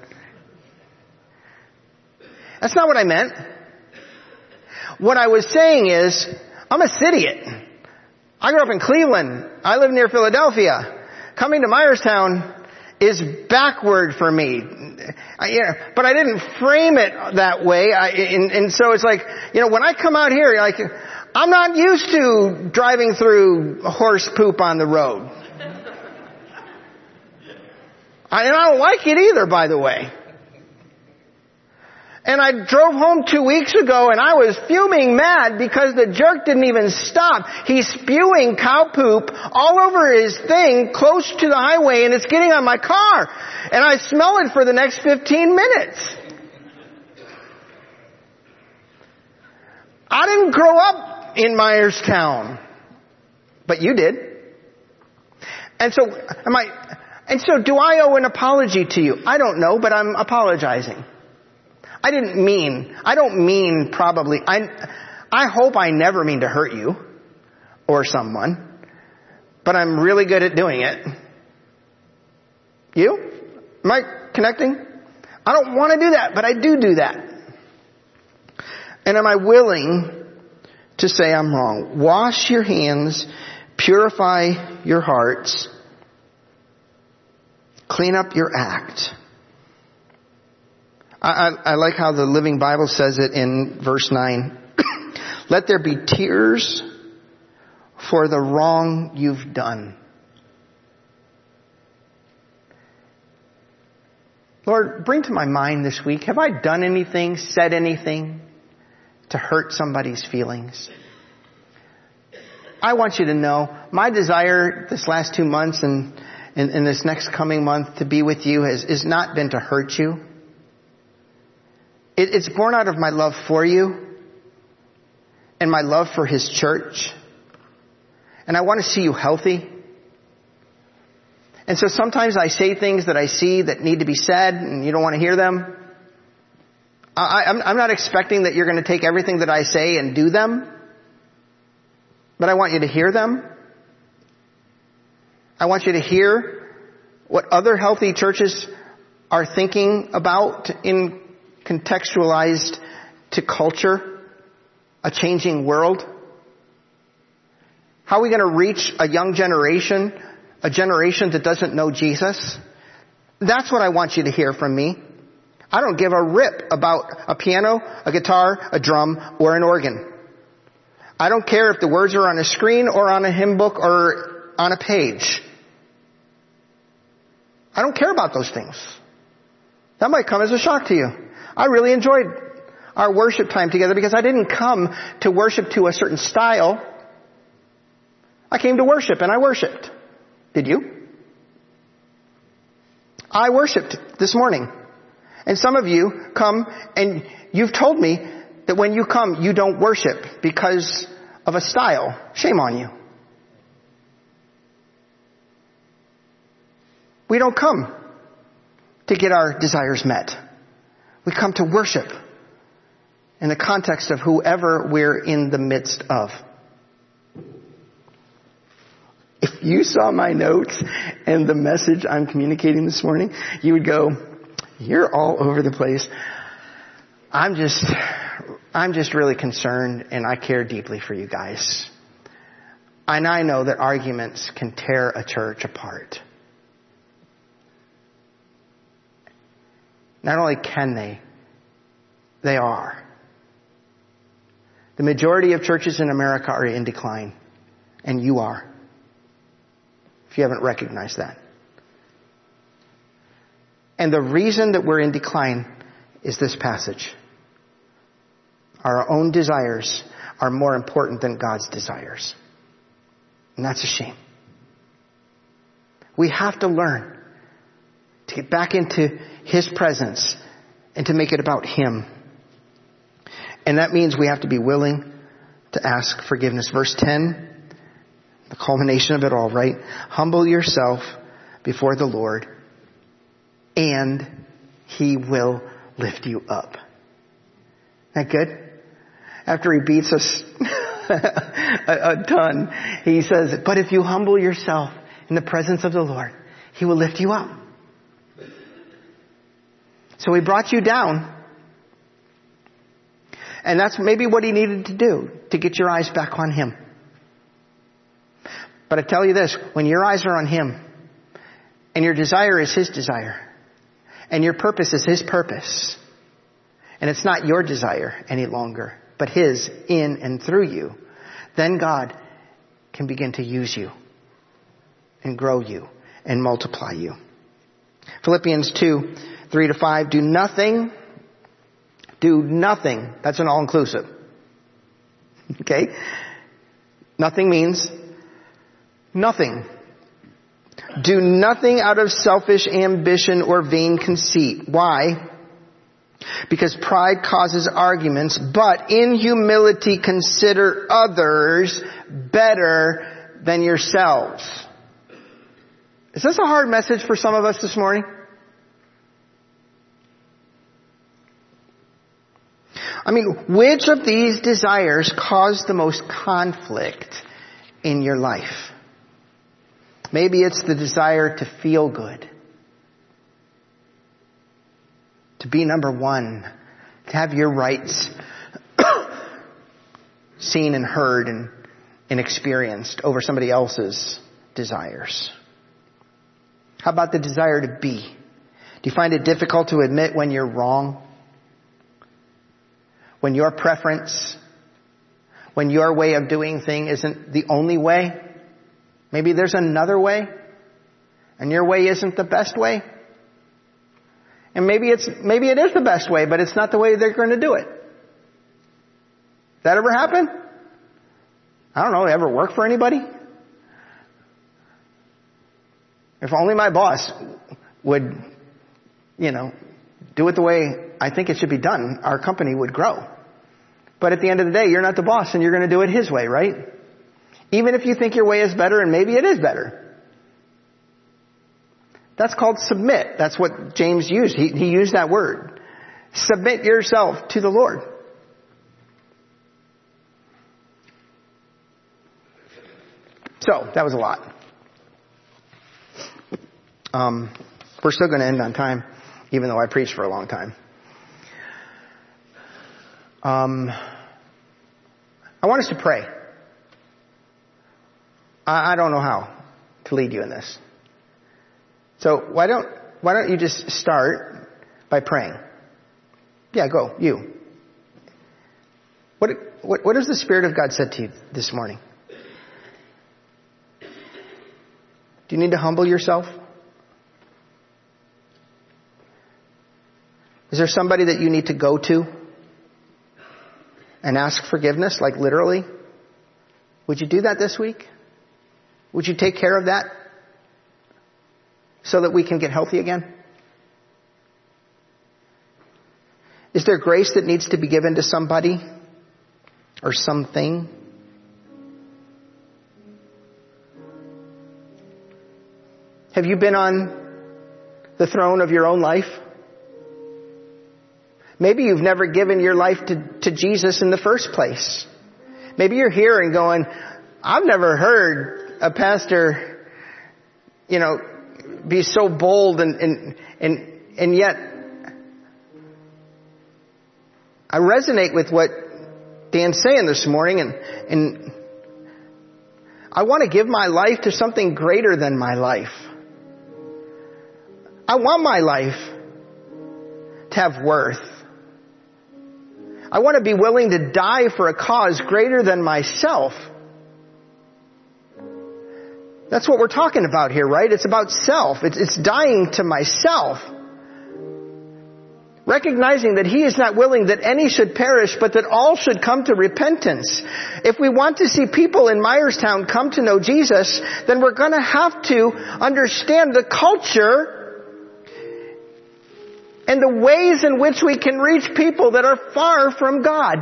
That's not what I meant. What I was saying is, I'm a cityite. I grew up in Cleveland. I live near Philadelphia. Coming to Myerstown is backward for me. I, you know, but I didn't frame it that way. I, and, and so it's like, you know, when I come out here, like, I'm not used to driving through horse poop on the road. I, and I don't like it either, by the way. And I drove home two weeks ago and I was fuming mad because the jerk didn't even stop. He's spewing cow poop all over his thing close to the highway and it's getting on my car. And I smell it for the next fifteen minutes. I didn't grow up in Myerstown. But you did. And so, am I, and so do I owe an apology to you? I don't know, but I'm apologizing. I didn't mean, I don't mean probably, I, I hope I never mean to hurt you or someone, but I'm really good at doing it. You? Am I connecting? I don't want to do that, but I do do that. And am I willing to say I'm wrong? Wash your hands, purify your hearts, clean up your act. I, I, I like how the Living Bible says it in verse nine. Let there be tears for the wrong you've done. Lord, bring to my mind this week, have I done anything, said anything to hurt somebody's feelings? I want you to know, my desire this last two months and in, in this next coming month to be with you has, has not been to hurt you. It, it's born out of my love for you and my love for His church. And I want to see you healthy. And so sometimes I say things that I see that need to be said and you don't want to hear them. I, I'm, I'm not expecting that you're going to take everything that I say and do them. But I want you to hear them. I want you to hear what other healthy churches are thinking about in contextualized to culture, a changing world? How are we going to reach a young generation, a generation that doesn't know Jesus? That's what I want you to hear from me. I don't give a rip about a piano, a guitar, a drum, or an organ. I don't care if the words are on a screen or on a hymn book or on a page. I don't care about those things. That might come as a shock to you. I really enjoyed our worship time together because I didn't come to worship to a certain style. I came to worship and I worshiped. Did you? I worshiped this morning. And some of you come and you've told me that when you come, you don't worship because of a style. Shame on you. We don't come to get our desires met. We come to worship in the context of whoever we're in the midst of. If you saw my notes and the message I'm communicating this morning, you would go, you're all over the place. I'm just, I'm just really concerned and I care deeply for you guys. And I know that arguments can tear a church apart. Not only can they, they are. The majority of churches in America are in decline. And you are. If you haven't recognized that. And the reason that we're in decline is this passage. Our own desires are more important than God's desires. And that's a shame. We have to learn to get back into His presence and to make it about Him. And that means we have to be willing to ask forgiveness. Verse ten, the culmination of it all, right? Humble yourself before the Lord, and He will lift you up. Isn't that good? After He beats us a, a ton, He says, but if you humble yourself in the presence of the Lord, He will lift you up. So He brought you down. And that's maybe what He needed to do to get your eyes back on Him. But I tell you this, when your eyes are on Him, and your desire is His desire, and your purpose is His purpose, and it's not your desire any longer, but His in and through you, then God can begin to use you and grow you and multiply you. Philippians two, three to five, do nothing, do nothing. That's an all-inclusive. Okay? Nothing means nothing. Do nothing out of selfish ambition or vain conceit. Why? Because pride causes arguments, but in humility consider others better than yourselves. Is this a hard message for some of us this morning? I mean, which of these desires cause the most conflict in your life? Maybe it's the desire to feel good. To be number one. To have your rights seen and heard and, and experienced over somebody else's desires. How about the desire to be? Do you find it difficult to admit when you're wrong? When your preference, when your way of doing things isn't the only way? Maybe there's another way, and your way isn't the best way. And maybe it's maybe it is the best way, but it's not the way they're going to do it. That ever happen? I don't know, ever work for anybody? If only my boss would, you know, do it the way I think it should be done, our company would grow. But at the end of the day, you're not the boss and you're going to do it His way, right? Even if you think your way is better, and maybe it is better. That's called submit. That's what James used. He, he used that word. Submit yourself to the Lord. So, that was a lot. Um, we're still going to end on time, even though I preached for a long time. Um, I want us to pray. I, I don't know how to lead you in this. So why don't why don't you just start by praying? Yeah, go, you. What what what has the Spirit of God said to you this morning? Do you need to humble yourself? Is there somebody that you need to go to and ask forgiveness, like literally? Would you do that this week? Would you take care of that so that we can get healthy again? Is there grace that needs to be given to somebody or something? Have you been on the throne of your own life? Maybe you've never given your life to, to Jesus in the first place. Maybe you're here and going, I've never heard a pastor, you know, be so bold and, and, and, and yet I resonate with what Dan's saying this morning, and, and I want to give my life to something greater than my life. I want my life to have worth. I want to be willing to die for a cause greater than myself. That's what we're talking about here, right? It's about self. It's, it's dying to myself. Recognizing that He is not willing that any should perish, but that all should come to repentance. If we want to see people in Myerstown come to know Jesus, then we're going to have to understand the culture and the ways in which we can reach people that are far from God.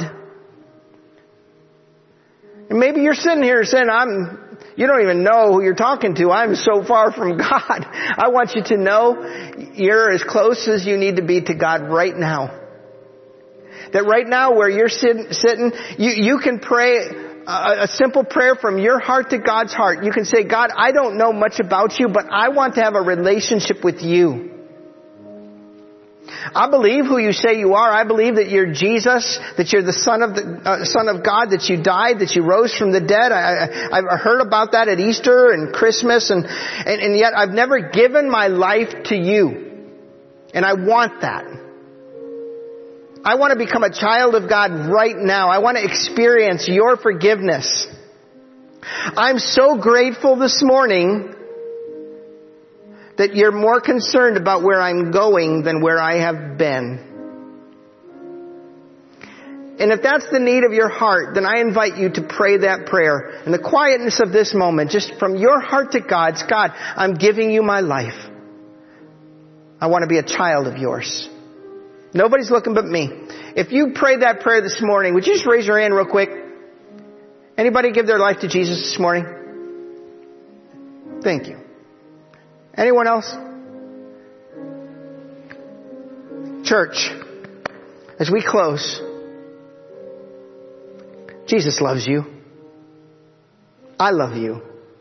And maybe you're sitting here saying, I'm, you don't even know who you're talking to. I'm so far from God. I want you to know you're as close as you need to be to God right now. That right now where you're sitting, sitting you, you can pray a, a simple prayer from your heart to God's heart. You can say, God, I don't know much about you, but I want to have a relationship with you. I believe who you say you are. I believe that you're Jesus, that you're the Son of the uh, Son of God, that you died, that you rose from the dead. I, I, I've heard about that at Easter and Christmas, and, and, and yet I've never given my life to you. And I want that. I want to become a child of God right now. I want to experience your forgiveness. I'm so grateful this morning that you're more concerned about where I'm going than where I have been. And if that's the need of your heart, then I invite you to pray that prayer in the quietness of this moment, just from your heart to God's. God, I'm giving you my life. I want to be a child of yours. Nobody's looking but me. If you prayed that prayer this morning, would you just raise your hand real quick? Anybody give their life to Jesus this morning? Thank you. Anyone else? Church, as we close, Jesus loves you. I love you.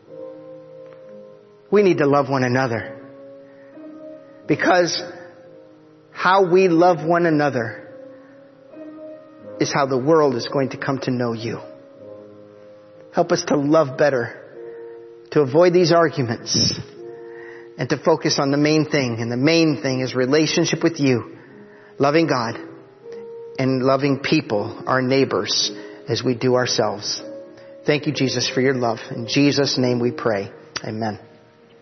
We need to love one another. Because how we love one another is how the world is going to come to know you. Help us to love better, to avoid these arguments, and to focus on the main thing. And the main thing is relationship with you, loving God, and loving people, our neighbors, as we do ourselves. Thank you, Jesus, for your love. In Jesus' name we pray. Amen.